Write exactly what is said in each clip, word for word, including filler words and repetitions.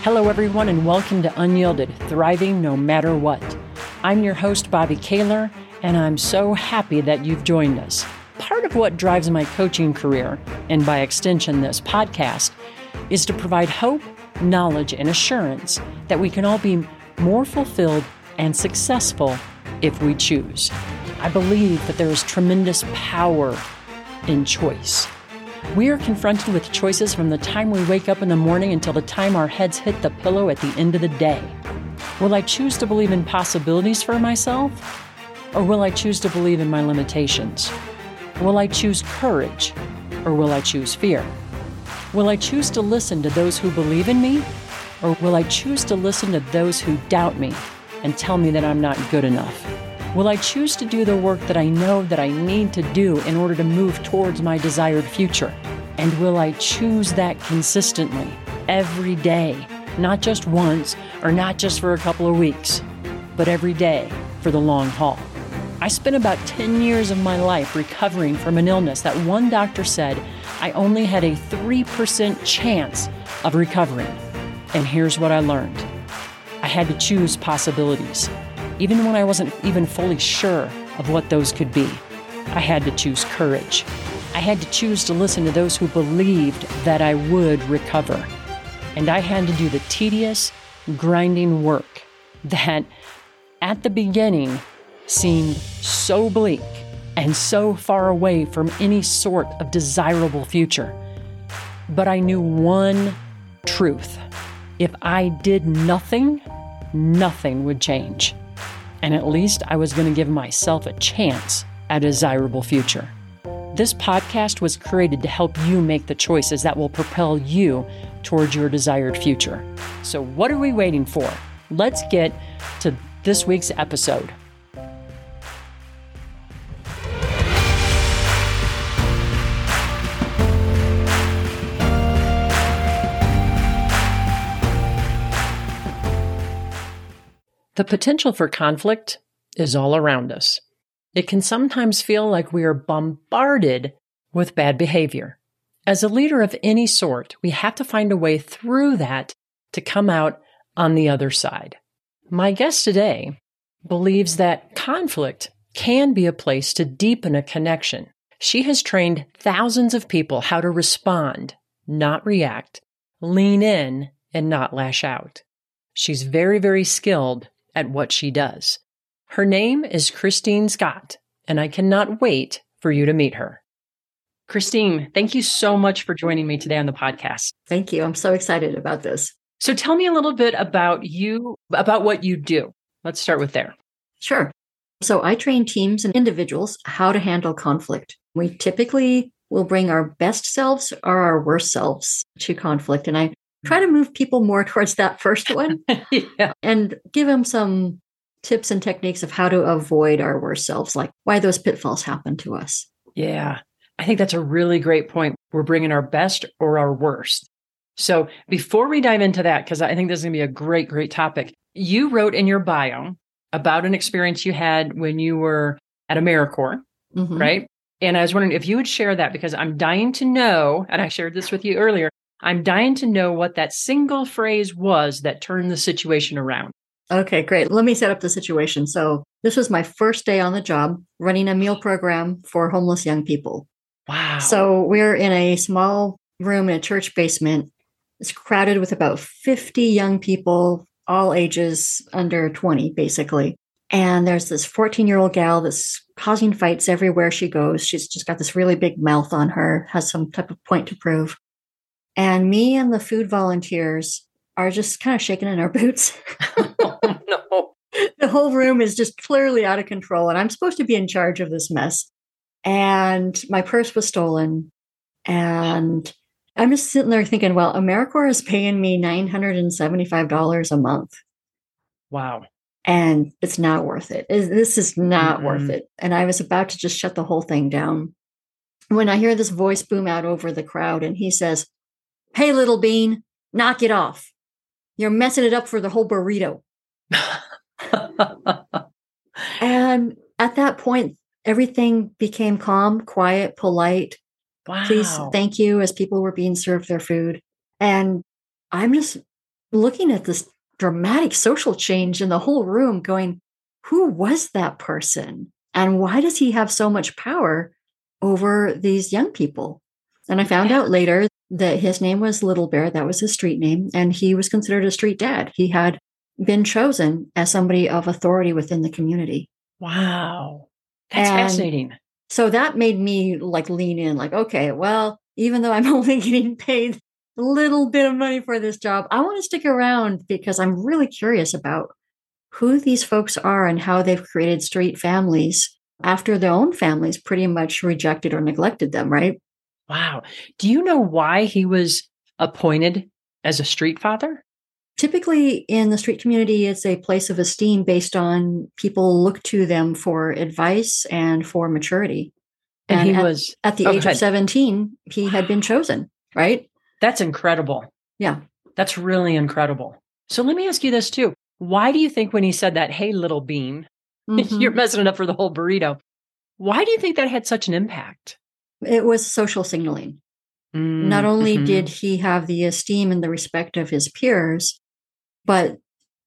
Hello, everyone, and welcome to Unyielded, Thriving No Matter What. I'm your host, Bobby Kaler, and I'm so happy that you've joined us. Part of what drives my coaching career, and by extension this podcast, is to provide hope, knowledge, and assurance that we can all be more fulfilled and successful if we choose. I believe that there is tremendous power in choice. We are confronted with choices from the time we wake up in the morning until the time our heads hit the pillow at the end of the day. Will I choose to believe in possibilities for myself? Or will I choose to believe in my limitations? Will I choose courage? Or will I choose fear? Will I choose to listen to those who believe in me? Or will I choose to listen to those who doubt me and tell me that I'm not good enough? Will I choose to do the work that I know that I need to do in order to move towards my desired future? And will I choose that consistently, every day, not just once or not just for a couple of weeks, but every day for the long haul? I spent about ten years of my life recovering from an illness that one doctor said I only had a three percent chance of recovering. And here's what I learned. I had to choose possibilities. Even when I wasn't even fully sure of what those could be, I had to choose courage. I had to choose to listen to those who believed that I would recover. And I had to do the tedious, grinding work that, at the beginning, seemed so bleak and so far away from any sort of desirable future. But I knew one truth. If I did nothing, nothing would change. And at least I was going to give myself a chance at a desirable future. This podcast was created to help you make the choices that will propel you towards your desired future. So what are we waiting for? Let's get to this week's episode. The potential for conflict is all around us. It can sometimes feel like we are bombarded with bad behavior. As a leader of any sort, we have to find a way through that to come out on the other side. My guest today believes that conflict can be a place to deepen a connection. She has trained thousands of people how to respond, not react, lean in, and not lash out. She's very, very skilled at what she does. Her name is Christine Scott, and I cannot wait for you to meet her. Christine, thank you so much for joining me today on the podcast. Thank you. I'm so excited about this. So tell me a little bit about you, about what you do. Let's start with there. Sure. So I train teams and individuals how to handle conflict. We typically will bring our best selves or our worst selves to conflict, and I try to move people more towards that first one yeah. and give them some tips and techniques of how to avoid our worst selves, like why those pitfalls happen to us. Yeah, I think that's a really great point. We're bringing our best or our worst. So before we dive into that, because I think this is going to be a great, great topic, you wrote in your bio about an experience you had when you were at AmeriCorps, mm-hmm. right? And I was wondering if you would share that, because I'm dying to know, and I shared this with you earlier, I'm dying to know what that single phrase was that turned the situation around. Okay, great. Let me set up the situation. So this was my first day on the job running a meal program for homeless young people. Wow. So we're in a small room in a church basement. It's crowded with about fifty young people, all ages under twenty, basically. And there's this fourteen-year-old gal that's causing fights everywhere she goes. She's just got this really big mouth on her, has some type of point to prove. And me and the food volunteers are just kind of shaking in our boots. Oh, no. The whole room is just clearly out of control. And I'm supposed to be in charge of this mess. And my purse was stolen. And I'm just sitting there thinking, well, AmeriCorps is paying me nine hundred seventy-five dollars a month. Wow. And it's not worth it. This is not mm-hmm. worth it. And I was about to just shut the whole thing down when I hear this voice boom out over the crowd. And he says, "Hey, little bean, knock it off. You're messing it up for the whole burrito." And at that point, everything became calm, quiet, polite. Wow. Please, thank you, as people were being served their food. And I'm just looking at this dramatic social change in the whole room, going, who was that person? And why does he have so much power over these young people? And I found out later that his name was Little Bear. That was his street name. And he was considered a street dad. He had been chosen as somebody of authority within the community. Wow. That's And fascinating. so that made me like lean in, like, okay, well, even though I'm only getting paid a little bit of money for this job, I want to stick around because I'm really curious about who these folks are and how they've created street families after their own families pretty much rejected or neglected them, right? Wow. Do you know why he was appointed as a street father? Typically in the street community, it's a place of esteem based on people look to them for advice and for maturity. And, And he at, was at the oh, age go of ahead. seventeen, he had been chosen, right? That's incredible. Yeah. That's really incredible. So let me ask you this too. Why do you think when he said that, hey, little bean, Mhm. you're messing it up for the whole burrito? Why do you think that had such an impact? It was social signaling. Mm, Not only mhm. did he have the esteem and the respect of his peers, but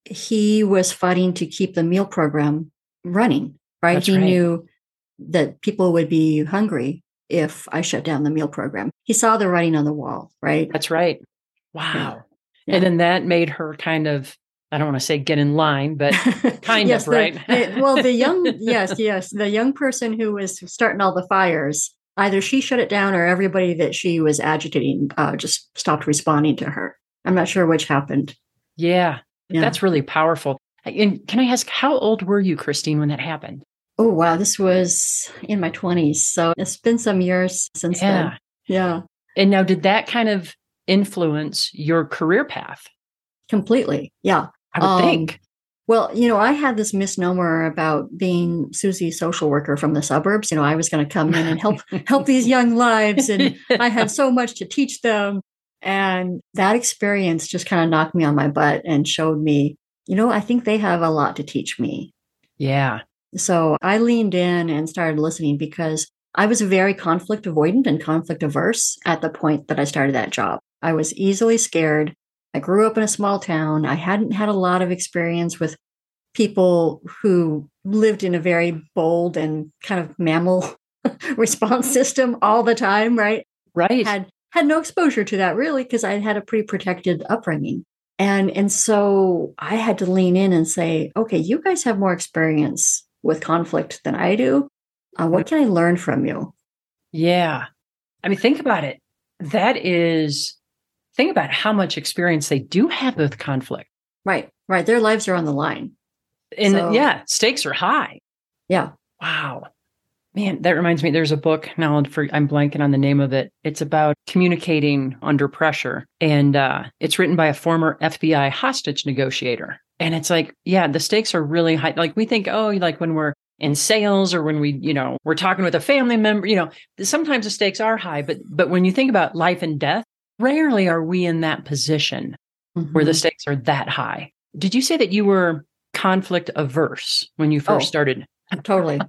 he was fighting to keep the meal program running, right? That's he right. knew that people would be hungry if I shut down the meal program. He saw the writing on the wall, right? That's right. Yeah. Wow. Yeah. And then that made her kind of, I don't want to say get in line, but kind yes, of, the- right? the- well, the young, yes, yes, the young person who was starting all the fires, either she shut it down or everybody that she was agitating uh, just stopped responding to her. I'm not sure which happened. Yeah. Yeah. That's really powerful. And can I ask, how old were you, Christine, when that happened? Oh, wow. This was in my twenties. So it's been some years since Yeah. then. Yeah, And now, did that kind of influence your career path? completely. Yeah. I would Um, think. Well, you know, I had this misnomer about being Susie social worker from the suburbs. You know, I was going to come in and help help these young lives, and I had so much to teach them. And that experience just kind of knocked me on my butt and showed me, you know, I think they have a lot to teach me. Yeah. So I leaned in and started listening because I was very conflict avoidant and conflict averse at the point that I started that job. I was easily scared. I grew up in a small town. I hadn't had a lot of experience with people who lived in a very bold and kind of mammal response system all the time, right? Right. Had had no exposure to that really because I had a pretty protected upbringing. And and so I had to lean in and say, okay, you guys have more experience with conflict than I do. Uh, what can I learn from you? Yeah. I mean, think about it. That is, think about how much experience they do have with conflict. Right, right. Their lives are on the line. And So- yeah, stakes are high. Yeah. Wow. Man, that reminds me, there's a book now, for, I'm blanking on the name of it. It's about communicating under pressure. And uh, it's written by a former F B I hostage negotiator. And it's like, yeah, the stakes are really high. Like we think, oh, like when we're in sales or when we, you know, we're talking with a family member, you know, sometimes the stakes are high. But but when you think about life and death, rarely are we in that position Mhm. where the stakes are that high. Did you say that you were conflict averse when you first Oh. started? Totally.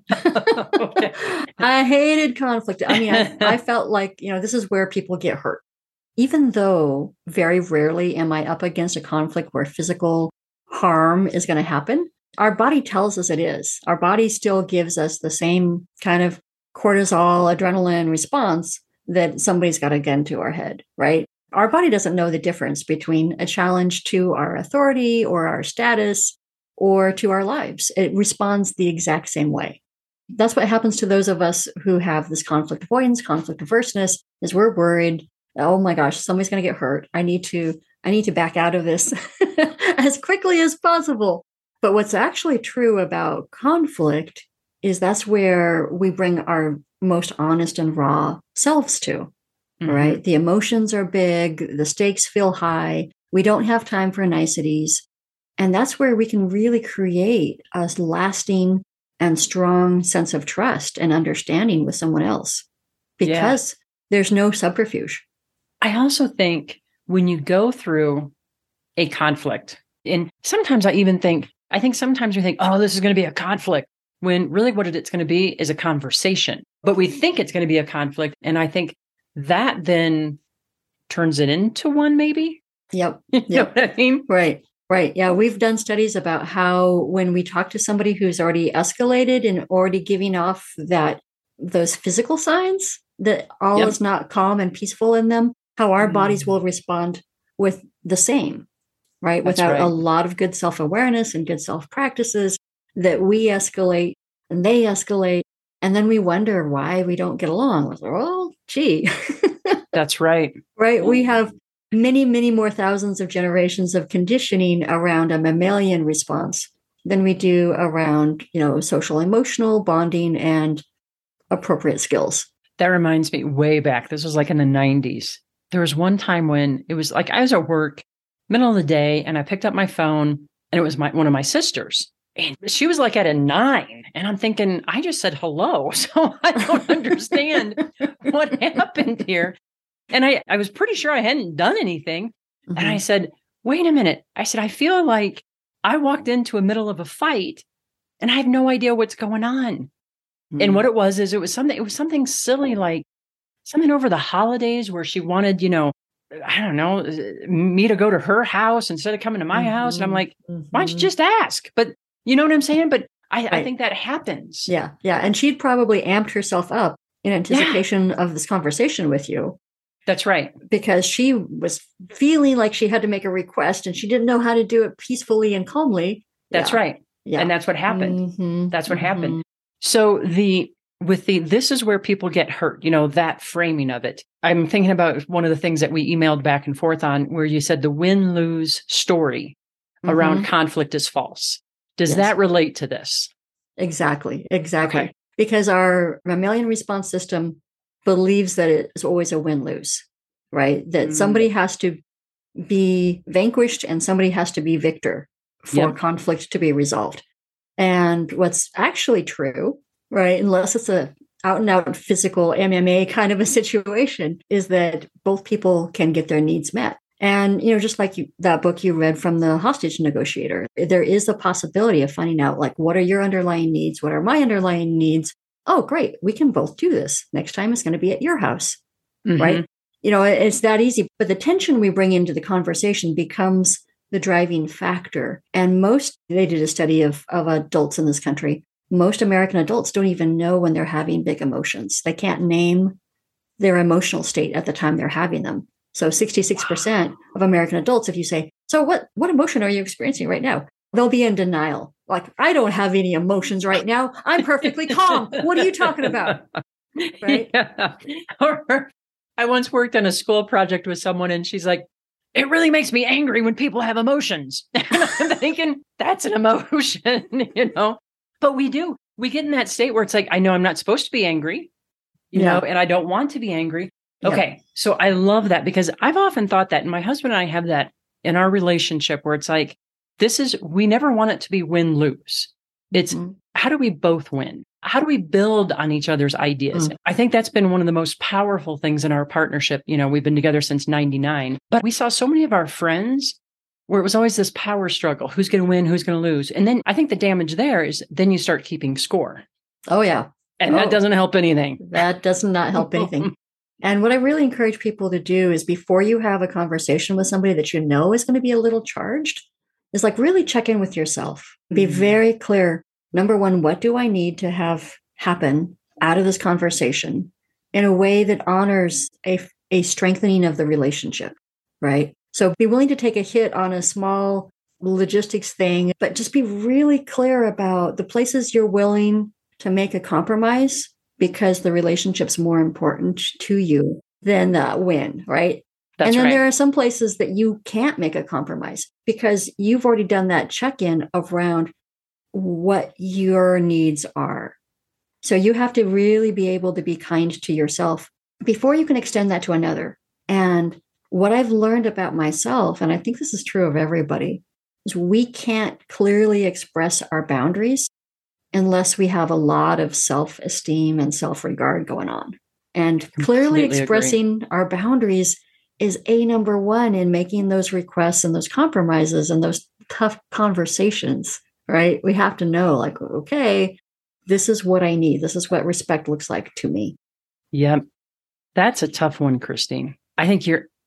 Okay. I hated conflict. I mean, I, I felt like, you know, this is where people get hurt. Even though very rarely am I up against a conflict where physical harm is going to happen, our body tells us it is. Our body still gives us the same kind of cortisol, adrenaline response that somebody's got a gun to our head, right? Our body doesn't know the difference between a challenge to our authority or our status or to our lives. It responds the exact same way. That's what happens to those of us who have this conflict avoidance, conflict averseness, is we're worried, oh my gosh, somebody's going to get hurt. I need to, I need to back out of this as quickly as possible. But what's actually true about conflict is that's where we bring our most honest and raw selves to, Mhm. right? The emotions are big, the stakes feel high. We don't have time for niceties. And that's where we can really create a lasting and strong sense of trust and understanding with someone else because there's no subterfuge. I also think when you go through a conflict, and sometimes I even think, I think sometimes we think, oh, this is going to be a conflict, when really what it's going to be is a conversation. But we think it's going to be a conflict. And I think that then turns it into one, maybe. Yep. You know Yep. what I mean? Right. Right. Yeah. We've done studies about how when we talk to somebody who's already escalated and already giving off that those physical signs that all Yep. is not calm and peaceful in them, how our Mm. bodies will respond with the same, right? That's Without right. a lot of good self-awareness and good self-practices, that we escalate and they escalate. And then we wonder why we don't get along. Well, gee. That's right. Right. We have many, many more thousands of generations of conditioning around a mammalian response than we do around, you know, social emotional bonding and appropriate skills. That reminds me way back. This was like in the nineties. There was one time when it was like I was at work, middle of the day, and I picked up my phone and it was my one of my sisters. And she was like at a nine. And I'm thinking, I just said hello. So I don't understand what happened here. And I, I was pretty sure I hadn't done anything. Mm-hmm. And I said, wait a minute. I said, I feel like I walked into a middle of a fight and I have no idea what's going on. Mm-hmm. And what it was is it was something, it was something silly, like something over the holidays where she wanted, you know, I don't know, me to go to her house instead of coming to my mm-hmm. house. And I'm like, mm-hmm. why don't you just ask? But you know what I'm saying? But I, right. I think that happens. Yeah. Yeah. And she'd probably amped herself up in anticipation yeah. of this conversation with you. That's right. Because she was feeling like she had to make a request and she didn't know how to do it peacefully and calmly. That's yeah. right. Yeah. And that's what happened. Mm-hmm. That's what mm-hmm. happened. So the, with the, this is where people get hurt, you know, that framing of it. I'm thinking about one of the things that we emailed back and forth on where you said the win-lose story mm-hmm. around conflict is false. Does yes. that relate to this? Exactly. Exactly. Okay. Because our mammalian response system believes that it is always a win-lose, right? That mm. somebody has to be vanquished and somebody has to be victor for yep. conflict to be resolved. And what's actually true, right, unless it's a out and out physical M M A kind of a situation, is that both people can get their needs met. And, you know, just like you, that book you read from the hostage negotiator, there is a possibility of finding out, like, what are your underlying needs? What are my underlying needs? Oh, great. We can both do this. Next time it's going to be at your house, mm-hmm. right? You know, it's that easy. But the tension we bring into the conversation becomes the driving factor. And most, they did a study of, of adults in this country. Most American adults don't even know when they're having big emotions. They can't name their emotional state at the time they're having them. So sixty-six percent of American adults, if you say, so what, what emotion are you experiencing right now? They'll be in denial. Like, I don't have any emotions right now. I'm perfectly calm. What are you talking about? Right? Yeah. Or I once worked on a school project with someone and she's like, it really makes me angry when people have emotions. And I'm thinking, that's an emotion, you know? But we do. We get in that state where it's like, I know I'm not supposed to be angry, you yeah. know, and I don't want to be angry. Okay. Yeah. So I love that because I've often thought that, and my husband and I have that in our relationship where it's like, this is, we never want it to be win-lose. It's mm-hmm. how do we both win? How do we build on each other's ideas? Mm-hmm. I think that's been one of the most powerful things in our partnership. You know, we've been together since ninety-nine, but we saw so many of our friends where it was always this power struggle. Who's going to win? Who's going to lose? And then I think the damage there is then you start keeping score. Oh, yeah. And oh, that doesn't help anything. That does not help anything. And what I really encourage people to do is before you have a conversation with somebody that you know is going to be a little charged, is like really check in with yourself. Be mm-hmm. very clear. Number one, what do I need to have happen out of this conversation in a way that honors a, a strengthening of the relationship, right? So be willing to take a hit on a small logistics thing, but just be really clear about the places you're willing to make a compromise because the relationship's more important to you than the win, right? That's and then right. there are some places that you can't make a compromise because you've already done that check-in around what your needs are. So you have to really be able to be kind to yourself before you can extend that to another. And what I've learned about myself, and I think this is true of everybody, is we can't clearly express our boundaries unless we have a lot of self-esteem and self-regard going on. And clearly Completely expressing agree. our boundaries is a number one in making those requests and those compromises and those tough conversations, right? We have to know, like, okay, this is what I need. This is what respect looks like to me. Yep. That's a tough one, Christine. I think you're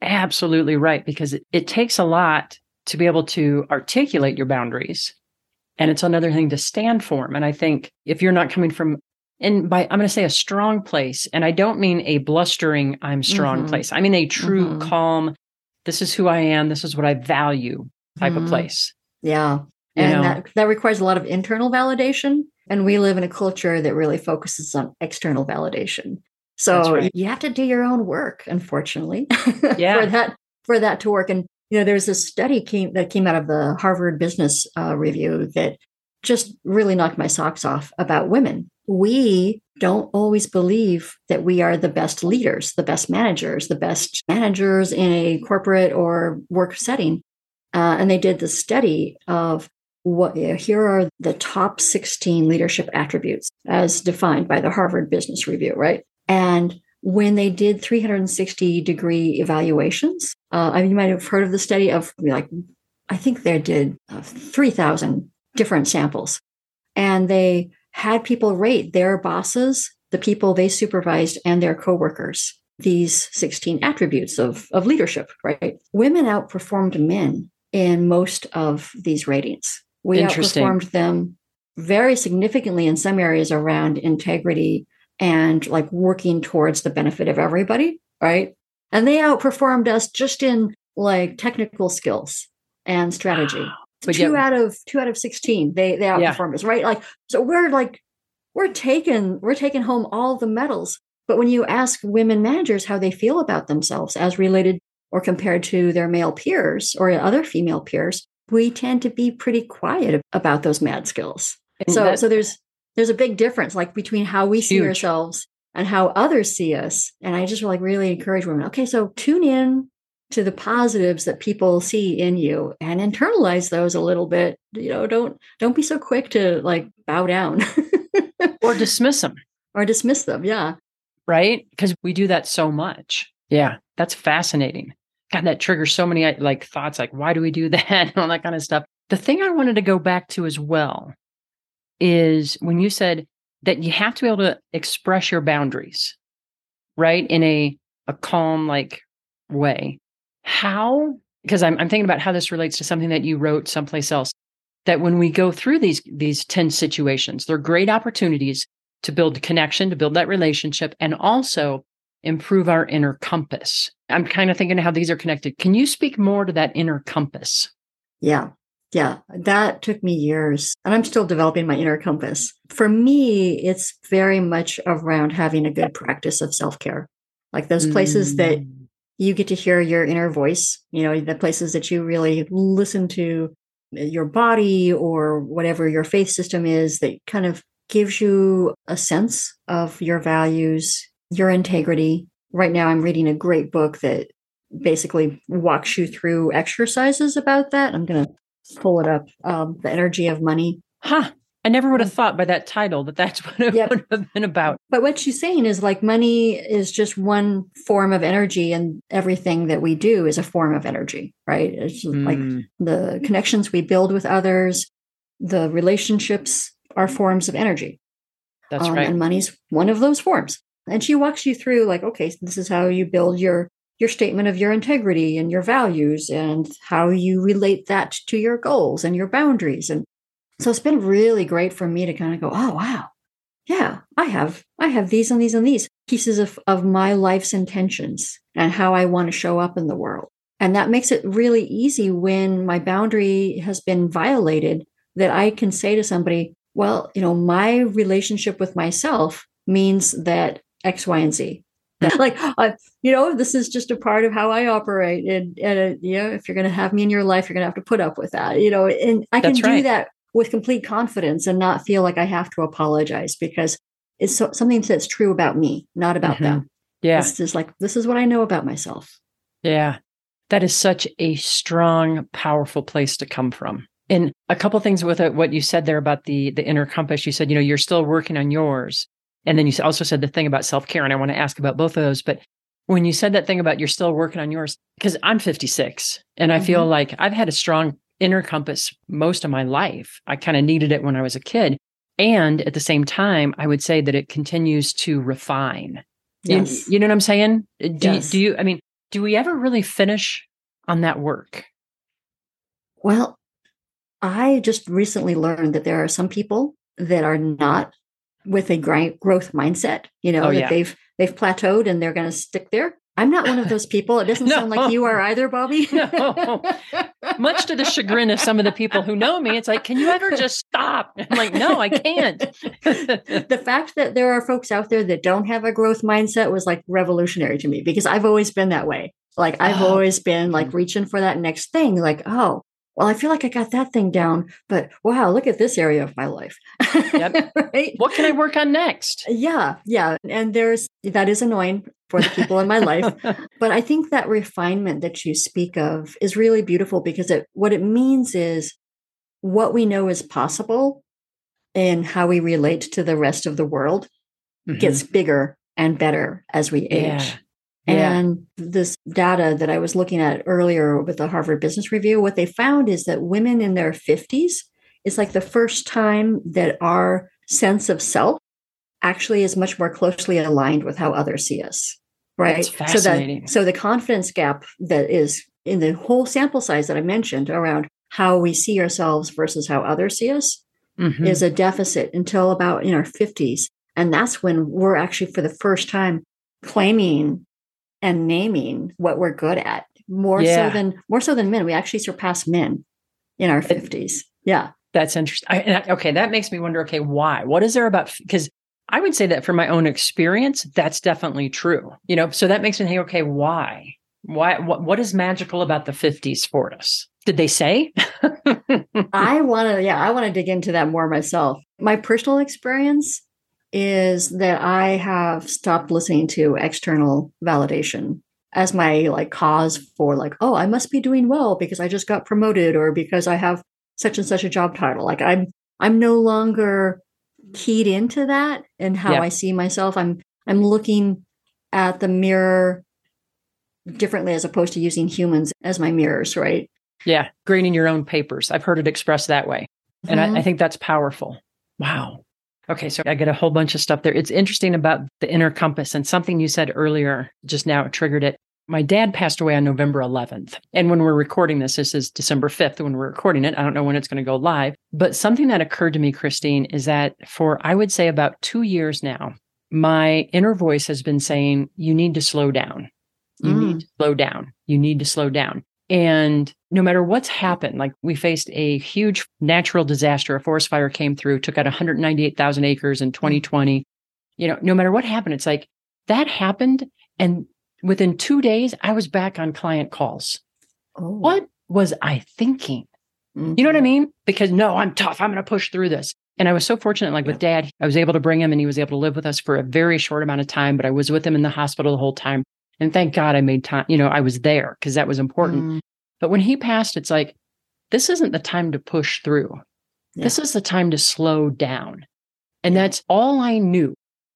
absolutely right, because it, it takes a lot to be able to articulate your boundaries. And it's another thing to stand for them. And I think if you're not coming from, and by, I'm going to say a strong place, and I don't mean a blustering, I'm strong Mm-hmm. place. I mean a true, Mm-hmm. calm, this is who I am, this is what I value type Mm-hmm. of place. Yeah. You And know? that, that requires a lot of internal validation. And we live in a culture that really focuses on external validation. So right. you have to do your own work, unfortunately, Yeah. for that for that to work. And you know, there's this study came, that came out of the Harvard Business uh, Review that just really knocked my socks off about women. We don't always believe that we are the best leaders, the best managers, the best managers in a corporate or work setting. Uh, and they did the study of what, you know, here are the top sixteen leadership attributes as defined by the Harvard Business Review, right? And when they did three hundred sixty degree evaluations, uh, I mean, you might have heard of the study of like, I think they did uh, three thousand different samples. And they had people rate their bosses, the people they supervised, and their coworkers, these sixteen attributes of, of leadership, right? Women outperformed men in most of these ratings. We outperformed them very significantly in some areas around integrity and like working towards the benefit of everybody, right? And they outperformed us just in like technical skills and strategy. But two yeah, out of two out of sixteen, they they outperformed yeah. us, right? Like, so we're like, we're taking we're taking home all the medals. But when you ask women managers how they feel about themselves as related or compared to their male peers or other female peers, we tend to be pretty quiet about those mad skills. And so, that, so there's there's a big difference, like between how we huge. see ourselves and how others see us. And I just like really encourage women. Okay, so tune in to the positives that people see in you and internalize those a little bit. You know, don't don't be so quick to like bow down or dismiss them or dismiss them. Yeah, right. Because we do that so much. Yeah, that's fascinating. God, that triggers so many like thoughts, like why do we do that and all that kind of stuff. The thing I wanted to go back to as well is when you said that you have to be able to express your boundaries, right, in a a calm like way. How? Because I'm I'm thinking about how this relates to something that you wrote someplace else. That when we go through these these tense situations, they're great opportunities to build connection, to build that relationship, and also improve our inner compass. I'm kind of thinking how these are connected. Can you speak more to that inner compass? Yeah. Yeah. That took me years, and I'm still developing my inner compass. For me, it's very much around having a good practice of self-care. Like those places mm. that you get to hear your inner voice, you know, the places that you really listen to your body or whatever your faith system is that kind of gives you a sense of your values, your integrity. Right now, I'm reading a great book that basically walks you through exercises about that. I'm going to pull it up. Um, The Energy of Money. Huh. I never would have thought by that title that that's what it yep. would have been about. But what she's saying is like money is just one form of energy, and everything that we do is a form of energy, right? It's mm. like the connections we build with others, the relationships are forms of energy. That's um, right. And money's one of those forms. And she walks you through like, okay, so this is how you build your your statement of your integrity and your values and how you relate that to your goals and your boundaries. And so it's been really great for me to kind of go, oh, wow. Yeah, I have I have these and these and these pieces of, of my life's intentions and how I want to show up in the world. And that makes it really easy when my boundary has been violated that I can say to somebody, well, you know, my relationship with myself means that X, Y, and Z. That, like, uh, you know, this is just a part of how I operate. And, and uh, you know, if you're going to have me in your life, you're going to have to put up with that, you know, and I can That's do right. that with complete confidence and not feel like I have to apologize because it's so, something that's true about me, not about mm-hmm. them. Yeah. It's just like, this is what I know about myself. Yeah. That is such a strong, powerful place to come from. And a couple of things with it, what you said there about the, the inner compass, you said, you know, you're still working on yours. And then you also said the thing about self-care. And I want to ask about both of those. But when you said that thing about you're still working on yours, because I'm fifty-six and I mm-hmm. feel like I've had a strong inner compass most of my life. I kind of needed it when I was a kid. And at the same time, I would say that it continues to refine. Yes. You, you know what I'm saying? Do, yes. do you, I mean, do we ever really finish on that work? Well, I just recently learned that there are some people that are not with a grind, growth mindset, you know, Oh, that yeah. they've they've plateaued and they're going to stick there. I'm not one of those people. It doesn't No. sound like you are either, Bobby. No. Much to the chagrin of some of the people who know me, it's like, can you ever just stop? I'm like, no, I can't. The fact that there are folks out there that don't have a growth mindset was like revolutionary to me, because I've always been that way. Like I've Oh. always been like reaching for that next thing. Like, oh, well, I feel like I got that thing down, but wow, look at this area of my life. Yep. Right? What can I work on next? Yeah, yeah. And there's that is annoying for the people in my life. But I think that refinement that you speak of is really beautiful, because it what it means is what we know is possible and how we relate to the rest of the world Mhm. gets bigger and better as we Yeah. age. Yeah. And this data that I was looking at earlier with the Harvard Business Review, what they found is that women in their fifties is like the first time that our sense of self actually is much more closely aligned with how others see us. Right. That's fascinating. So that so the confidence gap that is in the whole sample size that I mentioned around how we see ourselves versus how others see us Mhm. is a deficit until about in our fifties. And that's when we're actually for the first time claiming and naming what we're good at, more Yeah. so than more so than men. We actually surpass men in our fifties. Yeah. That's interesting. I, and I- okay, that makes me wonder, okay, why? What is there about, because I would say that from my own experience, that's definitely true. You know, so that makes me think, okay, why? Why? What, what is magical about the fifties for us? Did they say? I want to, yeah, I want to dig into that more myself. My personal experience is that I have stopped listening to external validation as my like cause for like, oh, I must be doing well because I just got promoted or because I have such and such a job title. Like I'm, I'm no longer keyed into that and how Yeah. I see myself. I'm, I'm looking at the mirror differently as opposed to using humans as my mirrors, right? Yeah. Grading your own papers. I've heard it expressed that way. And Mhm. I, I think that's powerful. Wow. Okay. So I get a whole bunch of stuff there. It's interesting about the inner compass, and something you said earlier just now triggered it. My dad passed away on November eleventh. And when we're recording this, this is December fifth when we're recording it. I don't know when it's going to go live. But something that occurred to me, Christine, is that for, I would say about two years now, my inner voice has been saying, you need to slow down. You Mm. need to slow down. You need to slow down. And no matter what's happened, like we faced a huge natural disaster, a forest fire came through, took out one hundred ninety-eight thousand acres in twenty twenty. You know, no matter what happened, it's like that happened. And within two days, I was back on client calls. Oh. What was I thinking? Mhm. You know what I mean? Because no, I'm tough. I'm going to push through this. And I was so fortunate, like with Dad, I was able to bring him and he was able to live with us for a very short amount of time, but I was with him in the hospital the whole time. And thank God I made time, you know, I was there because that was important. Mm. But when he passed, it's like, this isn't the time to push through. Yeah. This is the time to slow down. And Yeah. that's all I knew.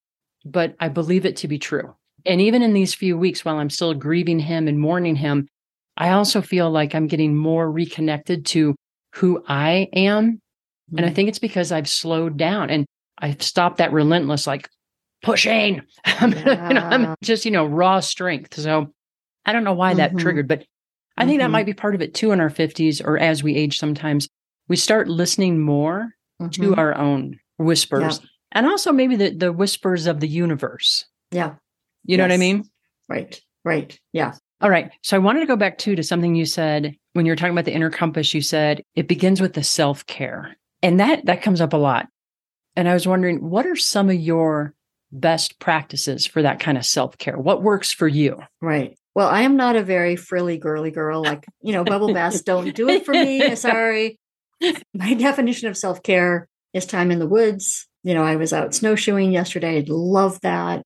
But I believe it to be true. And even in these few weeks, while I'm still grieving him and mourning him, I also feel like I'm getting more reconnected to who I am. And I Mm. think it's because I've slowed down and I've stopped that relentless, like pushing. I'm, you know, I'm Yeah. just, you know, raw strength. So I don't know why that Mhm. triggered, but I think that Mhm. might be part of it too in our fifties, or as we age sometimes. We start listening more to Mhm. our own whispers, and also maybe the, the whispers of the universe. Yeah. You know what I Yes. mean? Right. Right. Yeah. All right. So I wanted to go back too to something you said when you were talking about the inner compass. You said it begins with the self-care. And that that comes up a lot. And I was wondering, what are some of your best practices for that kind of self-care? What works for you? Right. Well, I am not a very frilly girly girl. Like, you know, bubble baths don't do it for me. Sorry. My definition of self-care is time in the woods. You know, I was out snowshoeing yesterday. I love that.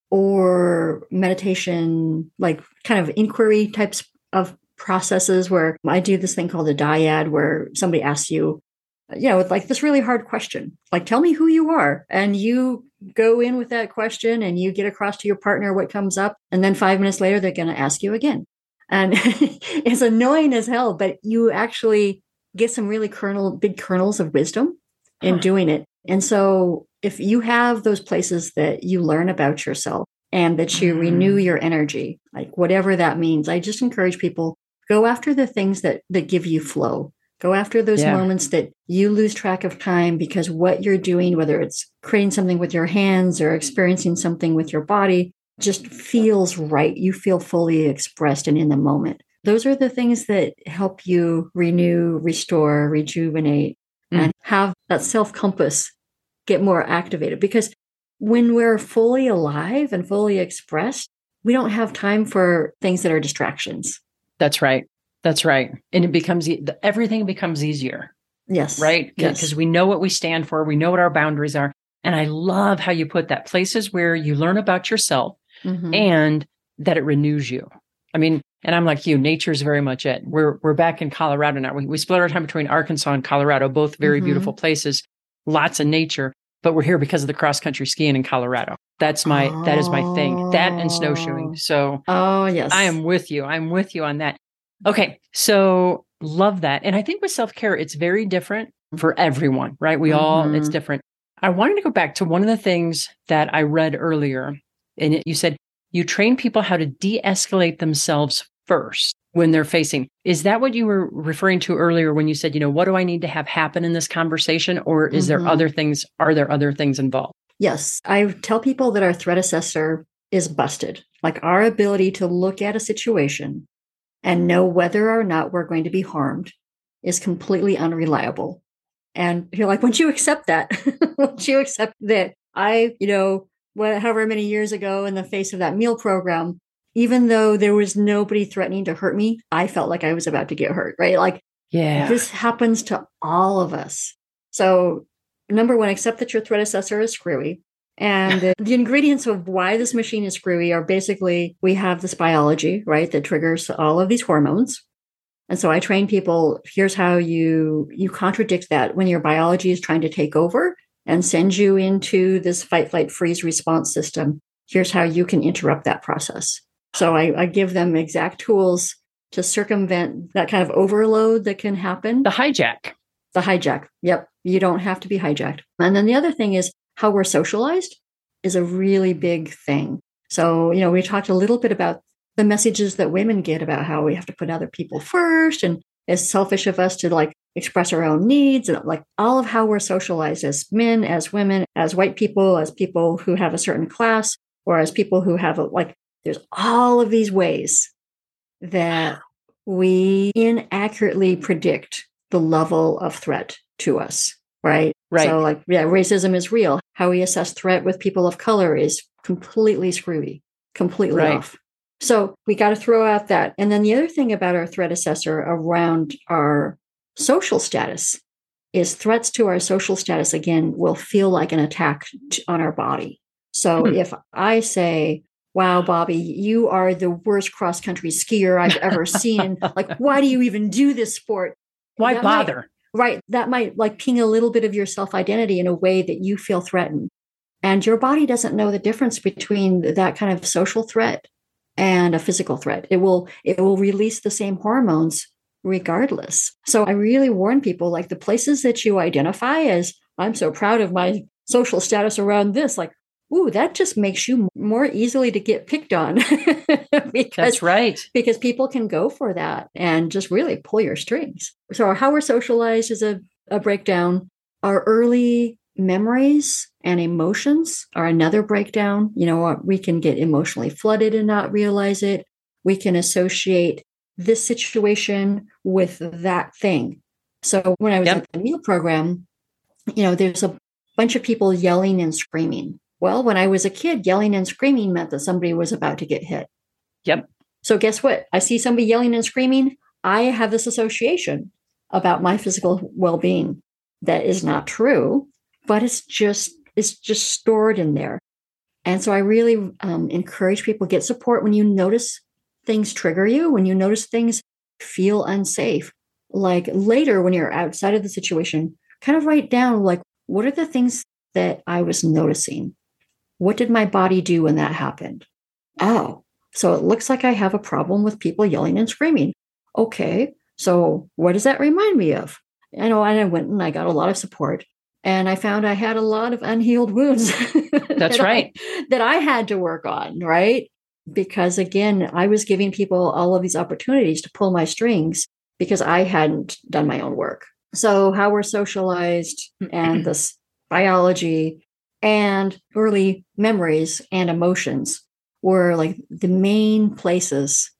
Or meditation, like kind of inquiry types of processes where I do this thing called a dyad, where somebody asks you, you know, with like this really hard question, like, tell me who you are. And you go in with that question and you get across to your partner what comes up. And then five minutes later, they're going to ask you again. And it's annoying as hell, but you actually get some really kernel, big kernels of wisdom in Huh. doing it. And so if you have those places that you learn about yourself, and that you Mm. renew your energy, like whatever that means. I just encourage people, go after the things that that give you flow. Go after those Yeah. moments that you lose track of time because what you're doing, whether it's creating something with your hands or experiencing something with your body, just feels right. You feel fully expressed and in the moment. Those are the things that help you renew, restore, rejuvenate, Mm. and have that self-compass get more activated. Because when we're fully alive and fully expressed, we don't have time for things that are distractions. That's right. That's right. And it becomes, e- everything becomes easier, Yes. right? Because Yes. we know what we stand for. We know what our boundaries are. And I love how you put that, places where you learn about yourself Mhm. and that it renews you. I mean, and I'm like you, nature's very much it. We're we're back in Colorado now. We, we split our time between Arkansas and Colorado, both very Mhm. beautiful places, lots of nature, but we're here because of the cross country skiing in Colorado. That's my, that is my thing, that and snowshoeing. So Oh, yes. I am with you. I'm with you on that. Okay. So love that. And I think with self-care, it's very different for everyone, right? We all, it's Mhm. different. I wanted to go back to one of the things that I read earlier. And it, you said you train people how to de-escalate themselves first when they're facing. Is that what you were referring to earlier when you said, you know, what do I need to have happen in this conversation? Or is there Mhm. other things? Are there other things involved? Yes. I tell people that our threat assessor is busted. Like our ability to look at a situation and know whether or not we're going to be harmed is completely unreliable. And you're like, once you accept that, once you accept that I, you know, what, however many years ago in the face of that meal program, even though there was nobody threatening to hurt me, I felt like I was about to get hurt, right? Like Yeah. this happens to all of us. So number one, accept that your threat assessor is screwy. And the, the ingredients of why this machine is screwy are basically, we have this biology, right, that triggers all of these hormones. And so I train people, here's how you you contradict that when your biology is trying to take over and send you into this fight, flight, freeze response system. Here's how you can interrupt that process. So I, I give them exact tools to circumvent that kind of overload that can happen. The hijack. The hijack. Yep. You don't have to be hijacked. And then the other thing is how we're socialized is a really big thing. So, you know, we talked a little bit about the messages that women get about how we have to put other people first, and it's selfish of us to like express our own needs, and like all of how we're socialized as men, as women, as white people, as people who have a certain class, or as people who have a, like, there's all of these ways that we inaccurately predict the level of threat to us, right? Right. So like, yeah, racism is real. How we assess threat with people of color is completely screwy, completely Right. off. So we got to throw out that. And then the other thing about our threat assessor around our social status is threats to our social status, again, will feel like an attack t- on our body. So Hmm. if I say, wow, Bobby, you are the worst cross-country skier I've ever seen. Like, why do you even do this sport? Why That bother? Might, right. That might like ping a little bit of your self-identity in a way that you feel threatened. And your body doesn't know the difference between that kind of social threat and a physical threat. It will, it will release the same hormones regardless. So I really warn people, like the places that you identify as, I'm so proud of my social status around this, like, ooh, that just makes you more easily to get picked on. because, That's right. Because people can go for that and just really pull your strings. So how we're socialized is a, a breakdown. Our early memories and emotions are another breakdown. You know, we can get emotionally flooded and not realize it. We can associate this situation with that thing. So when I was Yep. at the meal program, you know, there's a bunch of people yelling and screaming. Well, when I was a kid, yelling and screaming meant that somebody was about to get hit. Yep. So guess what? I see somebody yelling and screaming. I have this association about my physical well-being that is not true, but it's just it's just stored in there. And so I really um, encourage people, get support when you notice things trigger you, when you notice things feel unsafe. Like later, when you're outside of the situation, kind of write down, like, what are the things that I was noticing? What did my body do when that happened? Oh, so it looks like I have a problem with people yelling and screaming. Okay, so what does that remind me of? I know, and I went and I got a lot of support, and I found I had a lot of unhealed wounds That's that right. I, that I had to work on, right? Because again, I was giving people all of these opportunities to pull my strings because I hadn't done my own work. So how we're socialized and this biology and early memories and emotions were like the main places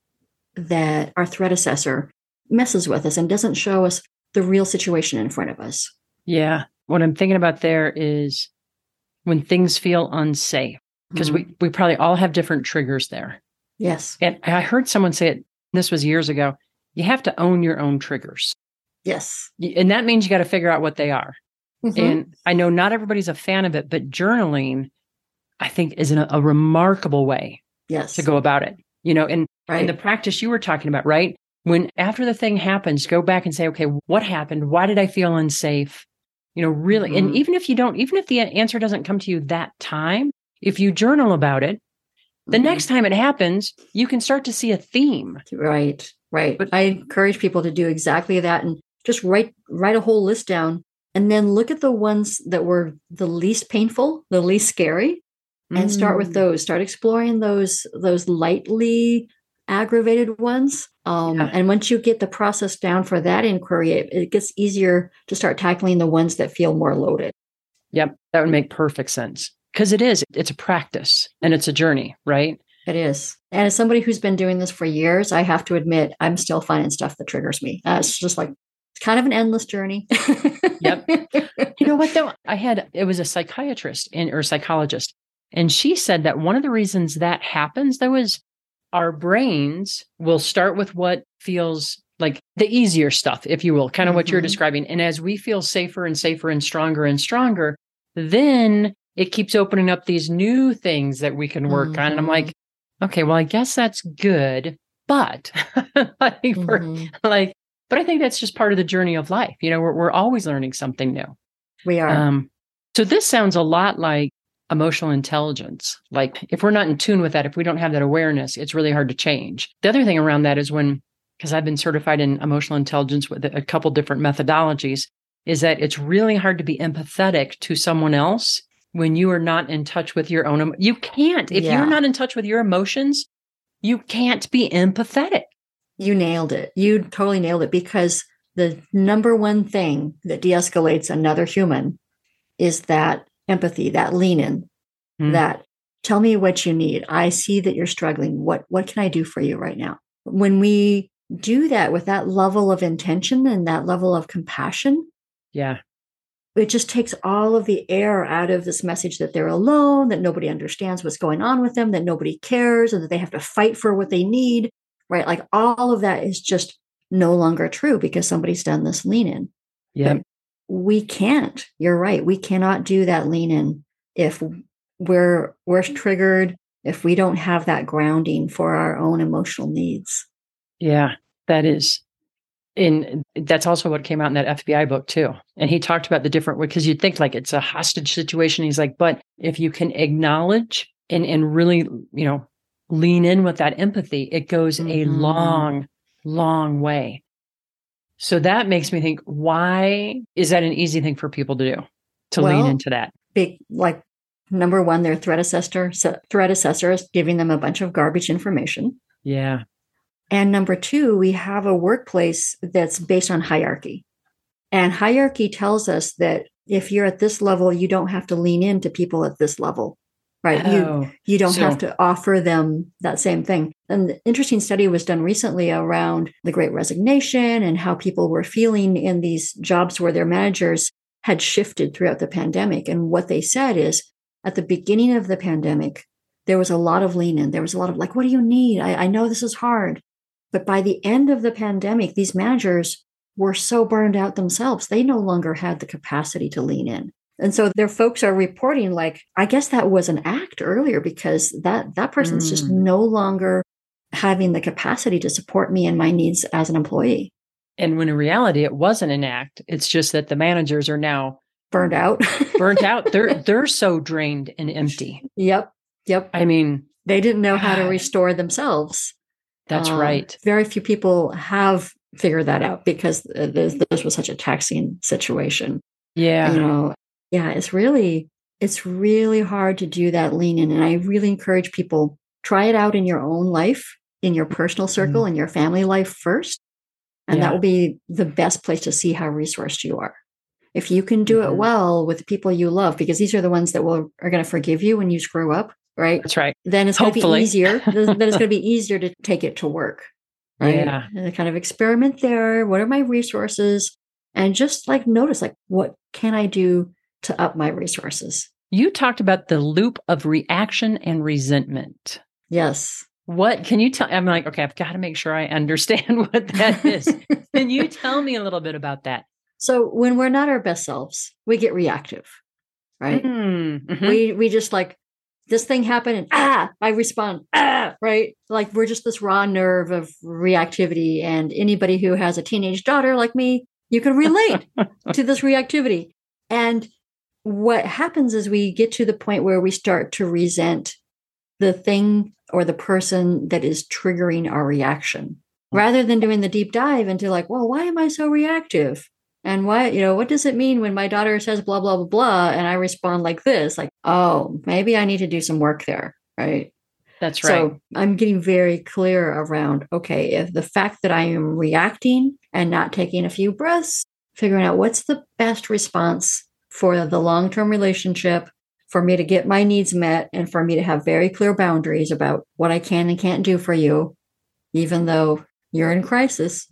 that our threat assessor messes with us and doesn't show us the real situation in front of us. Yeah. What I'm thinking about there is when things feel unsafe, because mm-hmm. we, we probably all have different triggers there. Yes. And I heard someone say it, this was years ago, you have to own your own triggers. Yes. And that means you got to figure out what they are. Mm-hmm. And I know not everybody's a fan of it, but journaling, I think, is a, a remarkable way yes. to go about it. You know, and, right. and the practice you were talking about, right? When after the thing happens, go back and say, okay, what happened? Why did I feel unsafe? You know, really. Mm-hmm. And even if you don't, even if the answer doesn't come to you that time, if you journal about it, the mm-hmm. next time it happens, you can start to see a theme. Right. Right. But I encourage people to do exactly that and just write, write a whole list down and then look at the ones that were the least painful, the least scary, and mm. start with those. Start exploring those, those lightly aggravated ones. Um, yeah. And once you get the process down for that inquiry, it, it gets easier to start tackling the ones that feel more loaded. Yep. That would make perfect sense. Because it is, it's a practice and it's a journey, right? It is. And as somebody who's been doing this for years, I have to admit, I'm still finding stuff that triggers me. Uh, it's just like, it's kind of an endless journey. Yep. You know what, though? I had, it was a psychiatrist and, or psychologist, and she said that one of the reasons that happens, though, is our brains will start with what feels like the easier stuff, if you will, kind of mm-hmm. what you're describing. And as we feel safer and safer and stronger and stronger, then it keeps opening up these new things that we can work mm-hmm. on. And I'm like, okay, well, I guess that's good, but like, mm-hmm. for, like, but I think that's just part of the journey of life. You know, we're we're always learning something new. We are. Um, so this sounds a lot like emotional intelligence. Like if we're not in tune with that, if we don't have that awareness, it's really hard to change. The other thing around that is when, because I've been certified in emotional intelligence with a couple different methodologies, is that it's really hard to be empathetic to someone else when you are not in touch with your own. You can't. If yeah. you're not in touch with your emotions, you can't be empathetic. You nailed it. You totally nailed it, because the number one thing that de-escalates another human is that empathy, that lean in, mm. that tell me what you need. I see that you're struggling. What, what can I do for you right now? When we do that with that level of intention and that level of compassion, yeah, it just takes all of the air out of this message that they're alone, that nobody understands what's going on with them, that nobody cares, and that they have to fight for what they need, right? Like all of that is just no longer true because somebody's done this lean in. Yeah. But we can't, you're right. We cannot do that lean in if we're, we're triggered, if we don't have that grounding for our own emotional needs. Yeah, that is. And that's also what came out in that F B I book too. And he talked about the different, because you'd think like it's a hostage situation. He's like, but if you can acknowledge and, and really, you know, lean in with that empathy, it goes mm-hmm. a long, long way. So that makes me think, why is that an easy thing for people to do, to well, lean into that? Big, like number one, their threat assessor, threat assessor is giving them a bunch of garbage information. Yeah. And number two, we have a workplace that's based on hierarchy. And hierarchy tells us that if you're at this level, you don't have to lean into people at this level, right? Oh, you you don't so. have to offer them that same thing. And the interesting study was done recently around the Great Resignation and how people were feeling in these jobs where their managers had shifted throughout the pandemic. And what they said is at the beginning of the pandemic, there was a lot of lean in. There was a lot of like, what do you need? I, I know this is hard. But by the end of the pandemic, these managers were so burned out themselves, they no longer had the capacity to lean in. And so their folks are reporting like, I guess that was an act earlier because that, that person's mm. just no longer having the capacity to support me and my needs as an employee. And when in reality, it wasn't an act. It's just that the managers are now burned out, burnt out. They're, they're so drained and empty. Yep. Yep. I mean, they didn't know how to restore themselves. That's um, right. Very few people have figured that out because this, this was such a taxing situation. Yeah. You know, yeah, it's really, it's really hard to do that lean in. And I really encourage people, try it out in your own life, in your personal circle, Mm. in your family life first. And Yeah. that will be the best place to see how resourced you are. If you can do Mhm. it well with the people you love, because these are the ones that will are going to forgive you when you screw up, right? That's right. Then it's going to be Hopefully. easier. Then it's going to be easier to take it to work, right? Yeah. And kind of experiment there. What are my resources? And just like notice, like, what can I do to up my resources? You talked about the loop of reaction and resentment. Yes. What can you tell? I'm like, okay, I've got to make sure I understand what that is. Can you tell me a little bit about that? So when we're not our best selves, we get reactive, right? Mm-hmm. We we just like, this thing happened and ah, I respond, ah, right? Like we're just this raw nerve of reactivity. And anybody who has a teenage daughter like me, you can relate to this reactivity. And what happens is we get to the point where we start to resent the thing or the person that is triggering our reaction, rather than doing the deep dive into like, well, why am I so reactive? And why, you know, what does it mean when my daughter says blah, blah, blah, blah, and I respond like this? Like, oh, maybe I need to do some work there, right? That's right. So I'm getting very clear around, okay, if the fact that I am reacting and not taking a few breaths, figuring out what's the best response for the long-term relationship, for me to get my needs met, and for me to have very clear boundaries about what I can and can't do for you, even though you're in crisis,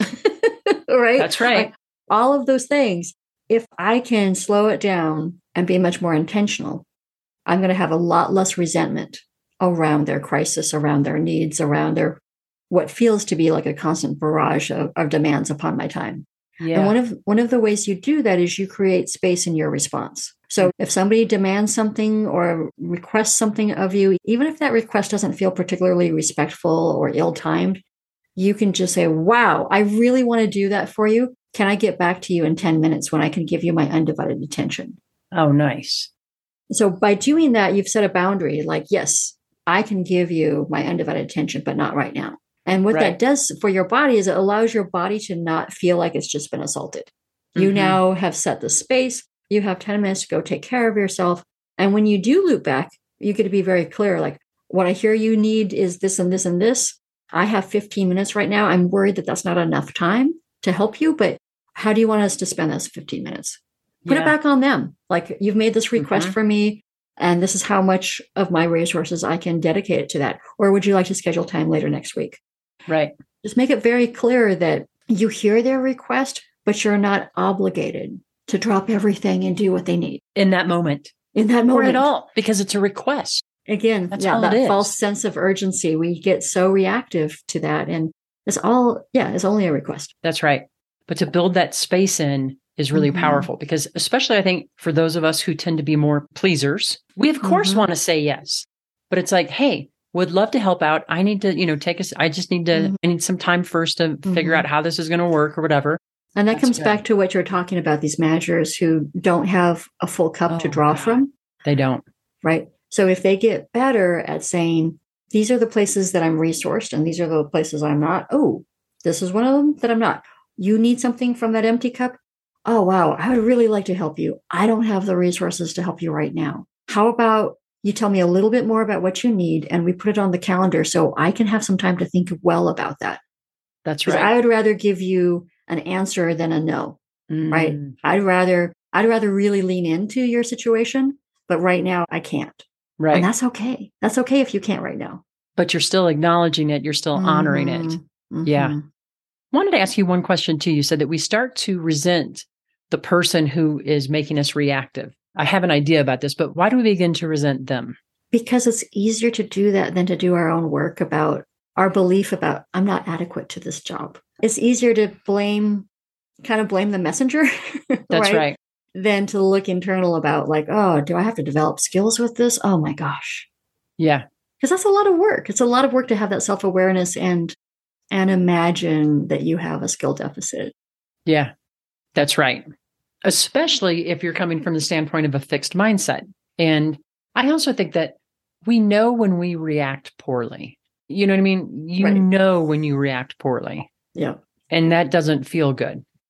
right? That's right. Like, all of those things, if I can slow it down and be much more intentional, I'm going to have a lot less resentment around their crisis, around their needs, around their what feels to be like a constant barrage of, of demands upon my time. Yeah. And one of one of the ways you do that is you create space in your response. So if somebody demands something or requests something of you, even if that request doesn't feel particularly respectful or ill-timed, you can just say, wow, I really want to do that for you. Can I get back to you in ten minutes when I can give you my undivided attention? Oh, nice. So by doing that, you've set a boundary like, yes, I can give you my undivided attention, but not right now. And what Right. that does for your body is it allows your body to not feel like it's just been assaulted. You Mhm. now have set the space. You have ten minutes to go take care of yourself. And when you do loop back, you get to be very clear, like, what I hear you need is this and this and this. I have fifteen minutes right now. I'm worried that that's not enough time to help you, but how do you want us to spend this fifteen minutes? Put Yeah. it back on them. Like, you've made this request Mhm. for me, and this is how much of my resources I can dedicate it to that. Or would you like to schedule time later next week? Right. Just make it very clear that you hear their request, but you're not obligated to drop everything and do what they need In that moment. in that Or moment. at all, because it's a request. Again, That's yeah, all that it is. false sense of urgency. We get so reactive to that. And it's all, yeah, it's only a request. That's right. But to build that space in is really Mhm. powerful, because especially I think for those of us who tend to be more pleasers, we of course Mhm. want to say yes, but it's like, hey, would love to help out. I need to, you know, take us, I just need to, Mhm. I need some time first to figure Mhm. out how this is going to work or whatever. And that That's comes good. back to what you're talking about, these managers who don't have a full cup to Oh, draw God. from, They don't. right? So if they get better at saying, these are the places that I'm resourced and these are the places I'm not. Oh, this is one of them that I'm not. You need something from that empty cup? Oh, wow. I would really like to help you. I don't have the resources to help you right now. How about you tell me a little bit more about what you need and we put it on the calendar so I can have some time to think well about that? That's Because right. I would rather give you an answer than a no, right? Mm, I'd rather, I'd rather really lean into your situation, but right now I can't. right. And that's okay. That's okay if you can't right now. But you're still acknowledging it. You're still honoring it. Mhm. Yeah. Mhm. Wanted to ask you one question too. You said that we start to resent the person who is making us reactive. I have an idea about this, but why do we begin to resent them? Because it's easier to do that than to do our own work about our belief about, I'm not adequate to this job. It's easier to blame, kind of blame the messenger, That's right. than to look internal about like, oh, do I have to develop skills with this? Oh my gosh. Yeah. Because that's a lot of work. It's a lot of work to have that self-awareness and and imagine that you have a skill deficit. Yeah. That's right. Especially if you're coming from the standpoint of a fixed mindset. And I also think that we know when we react poorly. You know what I mean? You Right. know when you react poorly. Yeah. And that doesn't feel good.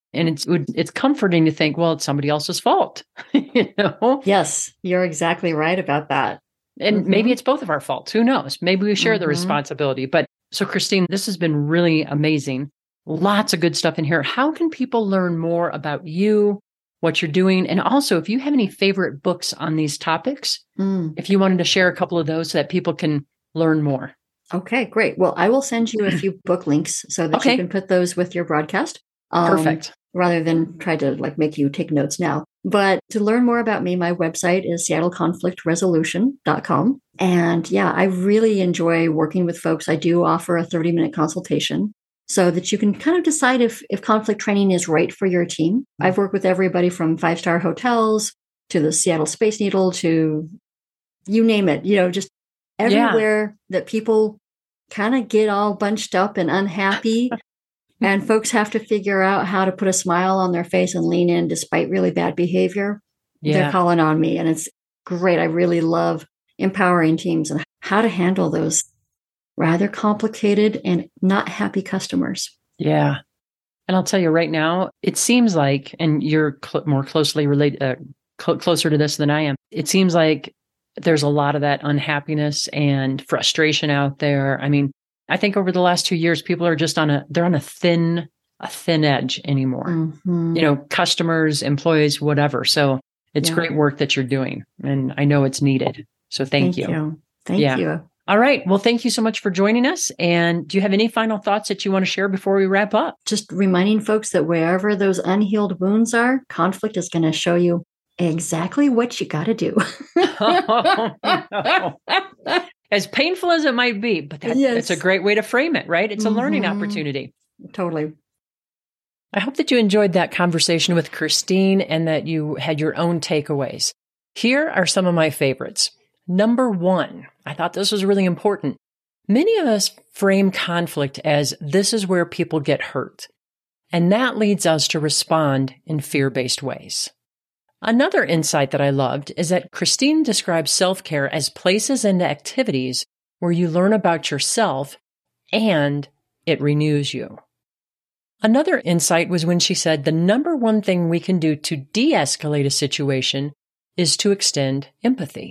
And it's it's comforting to think, well, it's somebody else's fault. you know? Yes, you're exactly right about that. And mm-hmm. maybe it's both of our faults. Who knows? Maybe we share mm-hmm. the responsibility. But so, Christine, this has been really amazing. Lots of good stuff in here. How can people learn more about you, what you're doing? And also, if you have any favorite books on these topics, mm. if you wanted to share a couple of those so that people can learn more. Okay, great. Well, I will send you a few book links so that okay. you can put those with your broadcast. Um, Perfect. Rather than try to like make you take notes now. But to learn more about me, my website is seattle conflict resolution dot com. And yeah, I really enjoy working with folks. I do offer a thirty minute consultation so that you can kind of decide if, if conflict training is right for your team. I've worked with everybody from five-star hotels to the Seattle Space Needle to you name it, you know, just everywhere yeah. that people kind of get all bunched up and unhappy. And folks have to figure out how to put a smile on their face and lean in despite really bad behavior. Yeah. They're calling on me. And it's great. I really love empowering teams and how to handle those rather complicated and not happy customers. Yeah. And I'll tell you right now, it seems like, and you're cl- more closely related, uh, cl- closer to this than I am. It seems like there's a lot of that unhappiness and frustration out there. I mean, I think over the last two years, people are just on a, they're on a thin, a thin edge anymore. Mm-hmm. You know, customers, employees, whatever. So it's yeah. great work that you're doing. And I know it's needed. So thank, thank you. you. Thank yeah. you. All right. Well, thank you so much for joining us. And do you have any final thoughts that you want to share before we wrap up? Just reminding folks that wherever those unhealed wounds are, conflict is going to show you exactly what you got to do. oh, no. As painful as it might be, but that, yes. that's a great way to frame it, right? It's a mm-hmm. learning opportunity. Totally. I hope that you enjoyed that conversation with Christine and that you had your own takeaways. Here are some of my favorites. Number one, I thought this was really important. Many of us frame conflict as this is where people get hurt, and that leads us to respond in fear-based ways. Another insight that I loved is that Christine describes self-care as places and activities where you learn about yourself and it renews you. Another insight was when she said the number one thing we can do to de-escalate a situation is to extend empathy.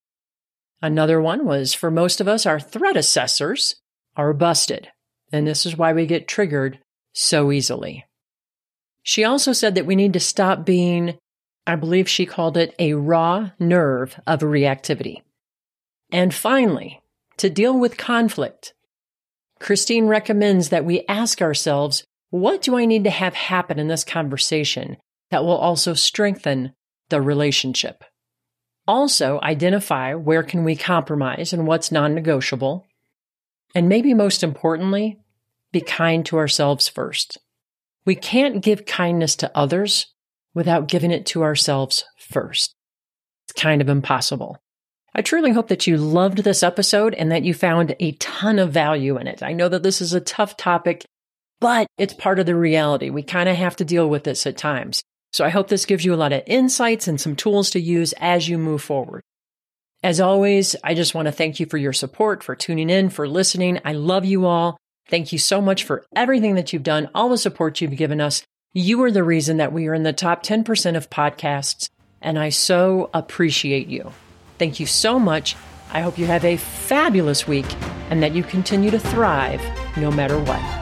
Another one was for most of us, our threat assessors are busted, and this is why we get triggered so easily. She also said that we need to stop being, I believe she called it a raw nerve of reactivity. And finally, to deal with conflict, Christine recommends that we ask ourselves, what do I need to have happen in this conversation that will also strengthen the relationship? Also, identify where can we compromise and what's non-negotiable. And maybe most importantly, be kind to ourselves first. We can't give kindness to others without giving it to ourselves first. It's kind of impossible. I truly hope that you loved this episode and that you found a ton of value in it. I know that this is a tough topic, but it's part of the reality. We kind of have to deal with this at times. So I hope this gives you a lot of insights and some tools to use as you move forward. As always, I just want to thank you for your support, for tuning in, for listening. I love you all. Thank you so much for everything that you've done, all the support you've given us. You are the reason that we are in the top ten percent of podcasts, and I so appreciate you. Thank you so much. I hope you have a fabulous week and that you continue to thrive no matter what.